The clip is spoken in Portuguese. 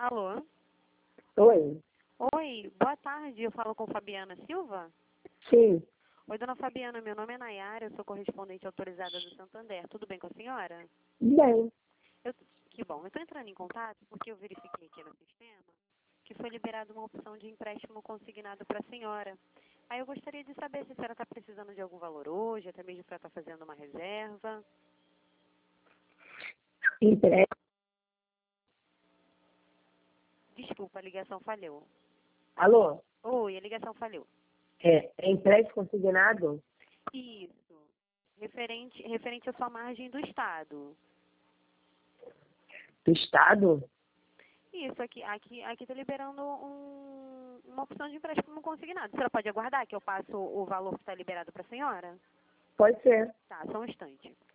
Alô? Oi. Oi, boa tarde. Eu falo com Fabiana Silva? Sim. Oi, dona Fabiana, meu nome é Nayara, eu sou correspondente autorizada do Santander. Tudo bem com a senhora? Bem. Eu, que bom. Eu estou entrando em contato porque eu verifiquei aqui no sistema que foi liberada uma opção de empréstimo consignado para a senhora. Aí eu gostaria de saber se a senhora está precisando de algum valor hoje, até mesmo para estar fazendo uma reserva. Empréstimo. Desculpa, a ligação falhou. Alô? Oi, a ligação falhou. É empréstimo consignado Isso. Referente à sua margem do Estado. do Estado? Isso, aqui tá liberando uma opção de empréstimo consignado. A senhora pode aguardar que eu passo o valor que está liberado para a senhora? Pode ser. Tá, só um instante.